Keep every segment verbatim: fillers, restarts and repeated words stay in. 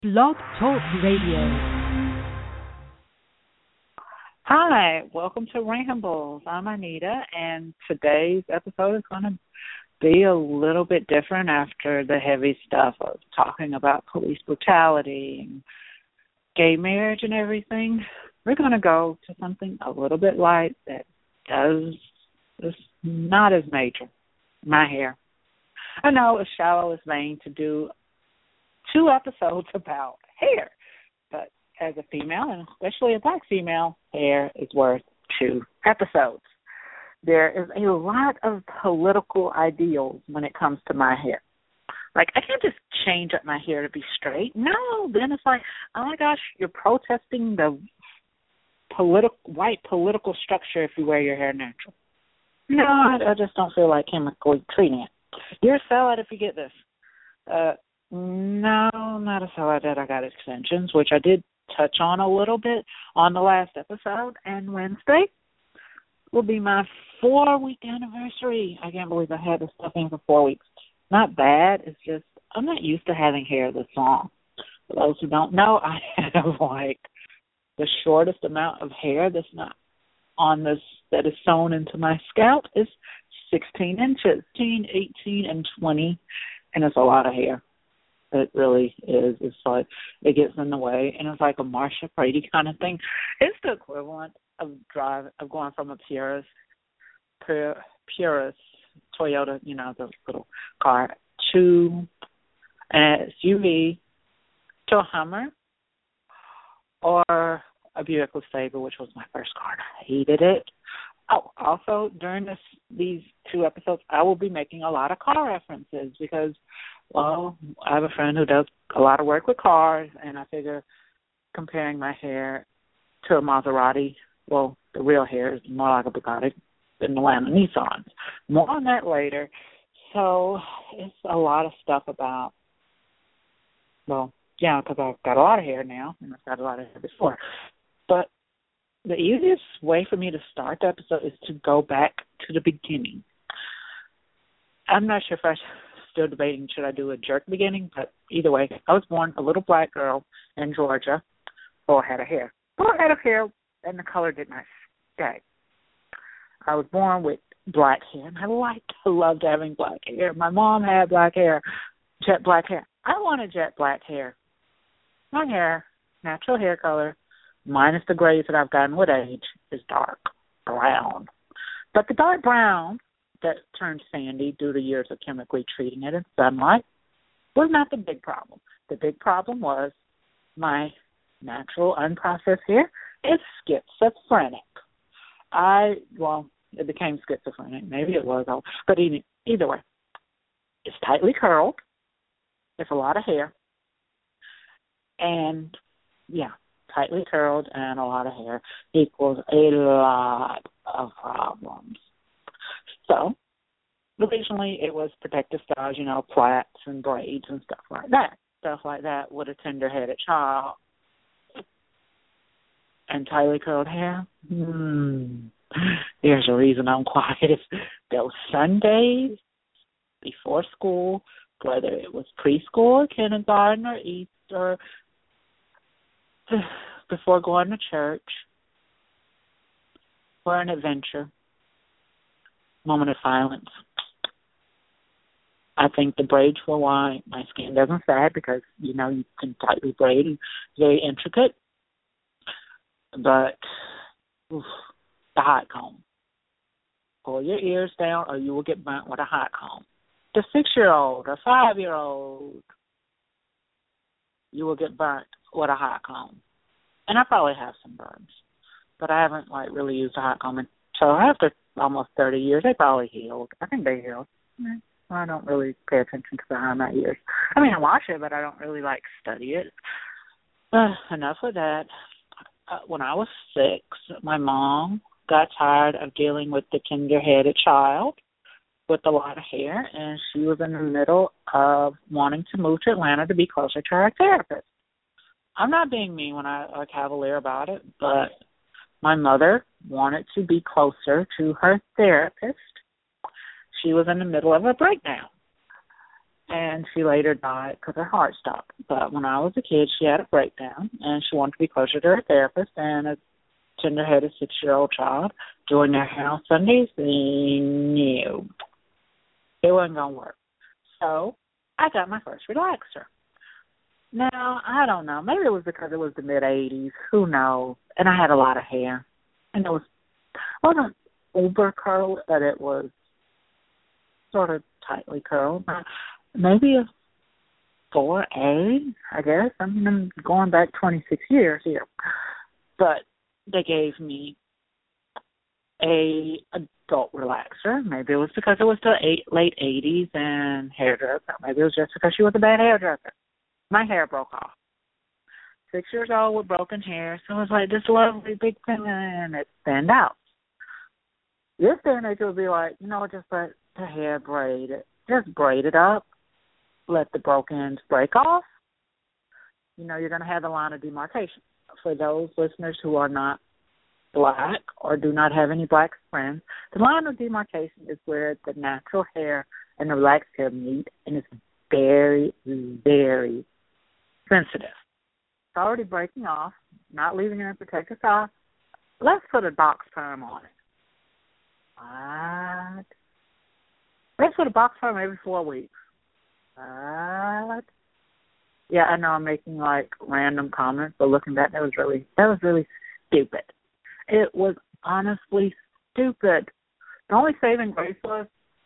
Blog Talk Radio. Hi, welcome to Rambles. I'm Anita, and today's episode is going to be a little bit different after the heavy stuff of talking about police brutality and gay marriage and everything. We're going to go to something a little bit light that does is not as major. My hair. I know it's shallow, it's vain to do two episodes about hair, but as a female, and especially a black female, hair is worth two episodes. There is a lot of political ideals when it comes to my hair. Like, I can't just change up my hair to be straight. No, then it's like, oh my gosh, you're protesting the politi- white political structure if you wear your hair natural. No, I, I just don't feel like chemically treating it. You're a sellout if you get this. Uh, no, not a sellout that I got extensions, which I did touch on a little bit on the last episode. And Wednesday will be my four-week anniversary. I can't believe I had this stuff in for four weeks. Not bad. It's just I'm not used to having hair this long. For those who don't know, I have, like, the shortest amount of hair that's not on this, that is sewn into my scalp is sixteen inches, sixteen, eighteen, and twenty, and it's a lot of hair. It really is. It's like it gets in the way, and it's like a Marsha Brady kind of thing. It's the equivalent of drive of going from a Purus, Pur, Purus Toyota, you know, the little car, to an S U V, to a Hummer, or a Buick LeSabre, which was my first car. I hated it. Oh, also, during this, these two episodes, I will be making a lot of car references because, well, I have a friend who does a lot of work with cars, and I figure comparing my hair to a Maserati, well, the real hair is more like a Bugatti than the Lana Nissans. More on that later. So it's a lot of stuff about, well, yeah, because I've got a lot of hair now, and I've got a lot of hair before. But the easiest way for me to start the episode is to go back to the beginning. I'm not sure if I'm still debating should I do a jerk beginning, but either way, I was born a little black girl in Georgia, full head of hair. Full head of hair, and the color did not stay. I was born with black hair, and I liked, I loved having black hair. My mom had black hair, jet black hair. I wanted jet black hair. My hair, natural hair color, minus the grays that I've gotten with age, is dark brown. But the dark brown that turned sandy due to years of chemically treating it in sunlight was not the big problem. The big problem was my natural unprocessed hair is schizophrenic. I, well, it became schizophrenic. Maybe it was, but either, either way, it's tightly curled. It's a lot of hair. And, yeah, tightly curled and a lot of hair equals a lot of problems. So, originally it was protective styles, you know, plaits and braids and stuff like that. Stuff like that with a tender-headed child. And tightly curled hair? Hmm. There's a reason I'm quiet. Those Sundays before school, whether it was preschool, kindergarten, or Easter, before going to church, or an adventure, moment of silence. I think the braids were why my skin doesn't sag because, you know, you can tightly braid and very intricate. But oof, the hot comb. Pull your ears down or you will get burnt with a hot comb. The six-year-old or five-year-old, you will get burnt with a hot comb. And I probably have some burns. But I haven't, like, really used a hot comb. And so after almost thirty years, they probably healed. I think they healed. I don't really pay attention to behind my ears. I mean, I watch it, but I don't really, like, study it. Uh, enough of that. Uh, when I was six, my mom got tired of dealing with the tender-headed child with a lot of hair, and she was in the middle of wanting to move to Atlanta to be closer to her therapist. I'm not being mean when I or cavalier about it, but my mother wanted to be closer to her therapist. She was in the middle of a breakdown. and she later died because her heart stopped. But when I was a kid, she had a breakdown, and she wanted to be closer to her therapist, and a tender-headed six-year-old child doing their hair on Sundays, no, it wasn't going to work. So I got my first relaxer. Now, I don't know. Maybe it was because it was the mid-eighties. Who knows? And I had a lot of hair. And it was, wasn't uber curled, but it was sort of tightly curled. Maybe a four A, I guess. I mean, I'm going back twenty-six years here. But they gave me a adult relaxer. Maybe it was because it was the eight, late eighties and hairdresser. Maybe it was just because she was a bad hairdresser. My hair broke off. Six years old with broken hair, so it was like this lovely big thing, and it thinned out. This day and age would be like, you know, just let the hair braid it. Just braid it up. Let the broken ends break off. You know, you're going to have a line of demarcation. For those listeners who are not black or do not have any black friends, the line of demarcation is where the natural hair and the relaxed hair meet, and it's very, very sensitive. It's already breaking off, not leaving it in protective sock. Let's put a box perm on it. What? Let's put a box perm every four weeks. What? Yeah, I know I'm making like random comments, but looking back, that was really that was really stupid. It was honestly stupid. The only saving grace was,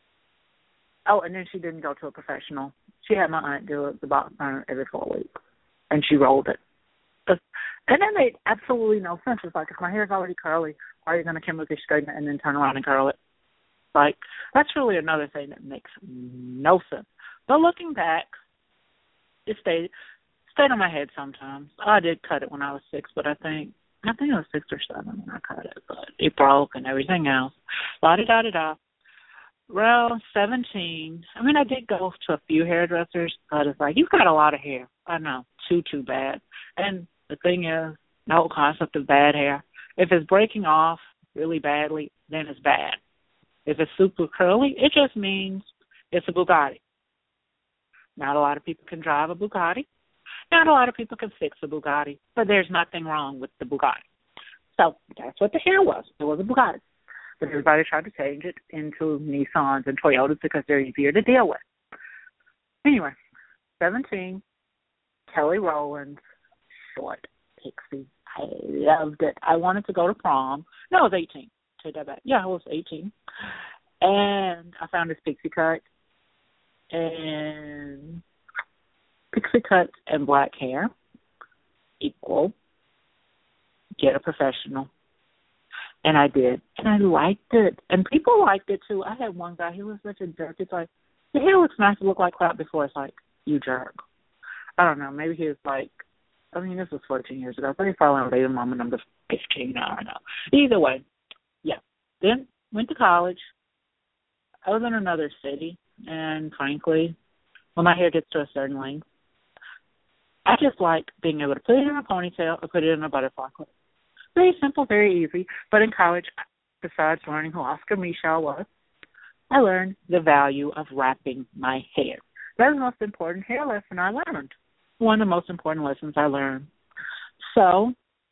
oh, and then she didn't go to a professional. She had my aunt do it, the box perm every four weeks, and she rolled it. And that made absolutely no sense. It's like, if my hair is already curly, why are you going to chemically straighten it and then turn around and curl it? Like, that's really another thing that makes no sense. But looking back, it stayed stayed on my head sometimes. I did cut it when I was six, but I think I think it was six or seven when I cut it, but it broke and everything else. La-di-da-di-da. Well, seventeen. I mean, I did go to a few hairdressers, but it's like, you've got a lot of hair. I know, too, too bad. And the thing is, the whole concept of bad hair, if it's breaking off really badly, then it's bad. If it's super curly, it just means it's a Bugatti. Not a lot of people can drive a Bugatti. Not a lot of people can fix a Bugatti, but there's nothing wrong with the Bugatti. So that's what the hair was. It was a Bugatti. But everybody tried to change it into Nissans and Toyotas because they're easier to deal with. Anyway, seventeen, Kelly Rowland's short pixie. I loved it. I wanted to go to prom. No, I was eighteen. Take that back. Yeah, I was eighteen. And I found this pixie cut. And pixie cuts and black hair equal. Get a professional. And I did. And I liked it. And people liked it, too. I had one guy, he was such a jerk. It's like, your hair looks nice to look like crap before. It's like, you jerk. I don't know. Maybe he was like, I mean, this was fourteen years ago. But he probably on baby mama number fifteen. I don't know. Either way, yeah. Then went to college. I was in another city. And frankly, when my hair gets to a certain length, I just like being able to put it in a ponytail or put it in a butterfly clip. Very simple, very easy. But in college, besides learning who Oscar Michel was, I learned the value of wrapping my hair. That was the most important hair lesson I learned. One of the most important lessons I learned. So,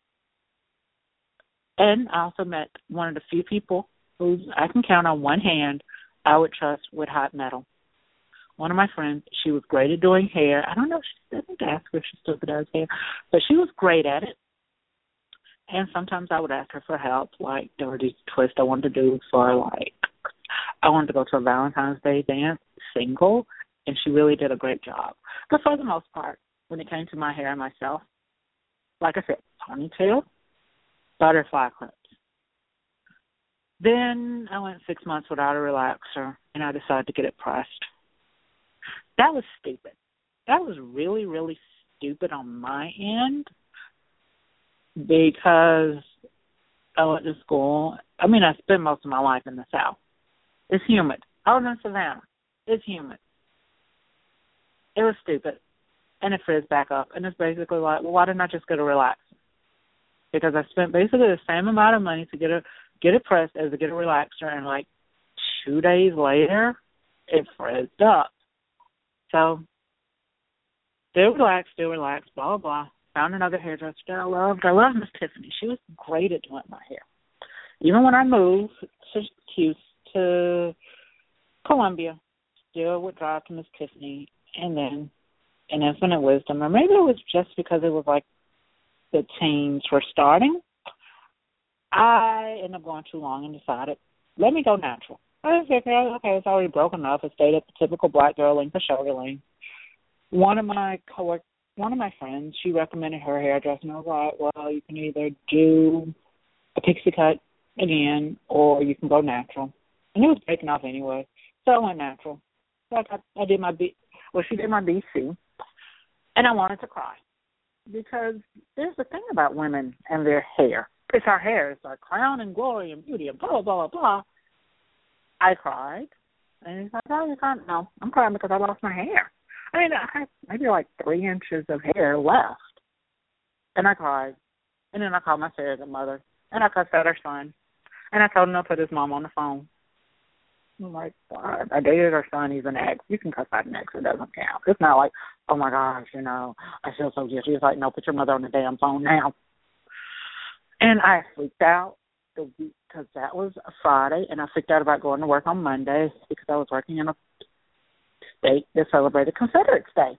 and I also met one of the few people who I can count on one hand I would trust with hot metal. One of my friends, she was great at doing hair. I don't know if she doesn't ask her if she still does hair, but she was great at it. And sometimes I would ask her for help, like there were these twists I wanted to do for, like, I wanted to go to a Valentine's Day dance single, and she really did a great job. But for the most part, when it came to my hair and myself, like I said, ponytail, butterfly clips. Then I went six months without a relaxer, and I decided to get it pressed. That was stupid. That was really, really stupid on my end because I went to school. I mean, I spent most of my life in the South. It's humid. I was in Savannah. It's humid. It was stupid. And it frizzed back up. And it's basically like, well, why didn't I just get a relaxer? Because I spent basically the same amount of money to get a get it pressed as to get a relaxer, and like two days later, it frizzed up. So, still relaxed, still relaxed, blah, blah, blah. Found another hairdresser that I loved. I loved Miss Tiffany. She was great at doing my hair. Even when I moved to Houston, to Columbia, still would drive to Miss Tiffany, and then in Infinite Wisdom, or maybe it was just because it was like the teens were starting, I ended up going too long and decided, let me go natural. I figured, okay, it's already broken up. It stayed at the typical black girl length of shoulder length. One of my co one of my friends, she recommended her hairdresser, and I was like, well, you can either do a pixie cut again, or you can go natural. And it was breaking off anyway, so I went natural. So I, I did my B, well, she did my B C, and I wanted to cry because there's the thing about women and their hair. It's our hair. It's our crown and glory and beauty and blah, blah, blah, blah. I cried, and he's like, oh, you can't. No, I'm crying because I lost my hair. I mean, I had maybe like three inches of hair left, and I cried. And then I called my surrogate mother, and I cussed out her son, and I told him to put his mom on the phone. I'm like, God, I dated her son. He's an ex. You can cuss out an ex. It doesn't count. It's not like, oh, my gosh, you know, I feel so guilty. It's like, no, put your mother on the damn phone now. And I freaked out the week because that was a Friday, and I freaked out about going to work on Monday because I was working in a state that celebrated Confederate Day.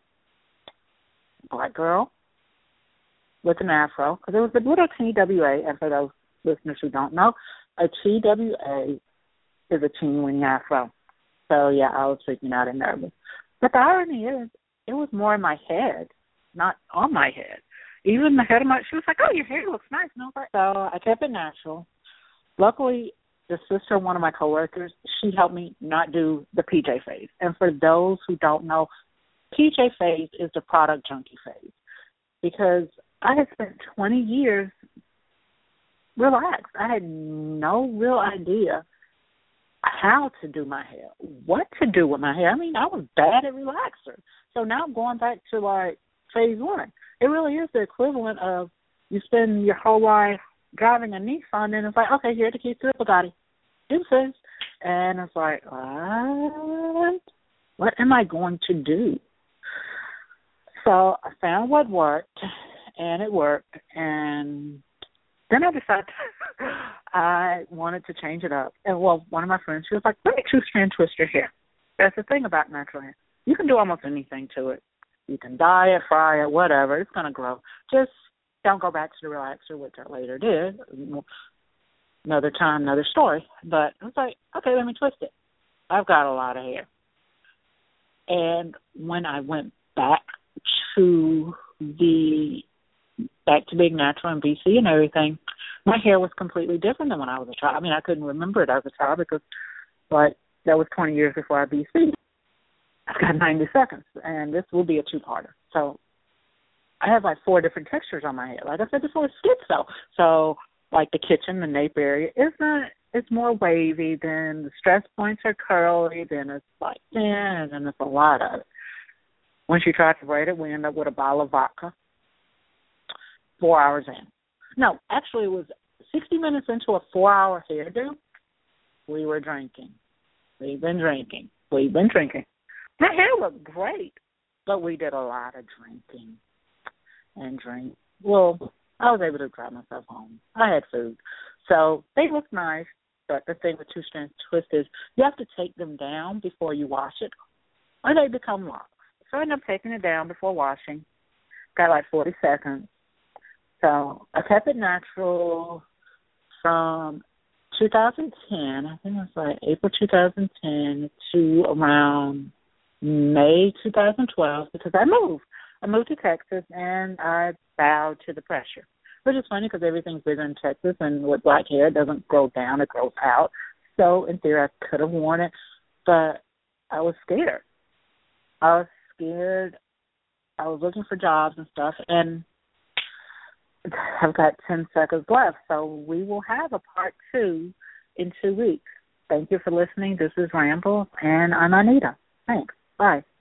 Black girl with an afro, because it was a little T W A, and for those listeners who don't know, a T W A is a teeny weeny afro. So, yeah, I was freaking out and nervous. But the irony is, it was more in my head, not on my head. Even the head of my, she was like, oh, your hair looks nice. And I was like, so I kept it natural. Luckily, the sister of one of my coworkers, she helped me not do the P J phase. And for those who don't know, P J phase is the product junkie phase. Because I had spent twenty years relaxed. I had no real idea how to do my hair, what to do with my hair. I mean, I was bad at relaxer. So now I'm going back to, like, phase one. It really is the equivalent of you spend your whole life driving a Nissan, and it's like, okay, here are the keys to the Bugatti. Deuces. And it's like, what? What am I going to do? So I found what worked, and it worked, and then I decided I wanted to change it up. And, well, one of my friends, she was like, let me two-strand twist your hair. That's the thing about natural hair. You can do almost anything to it. You can dye it, fry it, whatever. It's going to grow. Just don't go back to the relaxer, which I later did. Another time, another story. But I was like, okay, let me twist it. I've got a lot of hair. And when I went back to the back to being natural and B C and everything, my hair was completely different than when I was a child. I mean, I couldn't remember it as a child because, like, that was twenty years before I B C'd. I've got ninety seconds, and this will be a two-parter. So I have, like, four different textures on my hair. Like I said before, it's schizo. So, like, the kitchen, the nape area, it's not, it's more wavy, then the stress points are curly, then it's, like, thin, and then it's a lot of it. Once you try to braid it, we end up with a bottle of vodka four hours in. No, actually, it was sixty minutes into a four-hour hairdo, we were drinking. We've been drinking. We've been drinking. My hair looked great, but we did a lot of drinking and drink. Well, I was able to drive myself home. I had food. So they look nice, but the thing with two-strand twist is you have to take them down before you wash it, or they become locks. So I ended up taking it down before washing. Got like forty seconds. So I kept it natural from two thousand ten, I think it was like April two thousand ten to around May two thousand twelve, because I moved. I moved to Texas, and I bowed to the pressure, which is funny because everything's bigger in Texas, and with black hair, it doesn't grow down, it grows out. So in theory, I could have worn it, but I was scared. I was scared. I was looking for jobs and stuff, and I've got ten seconds left, so we will have a part two in two weeks. Thank you for listening. This is Ramble, and I'm Anita. Thanks. Bye.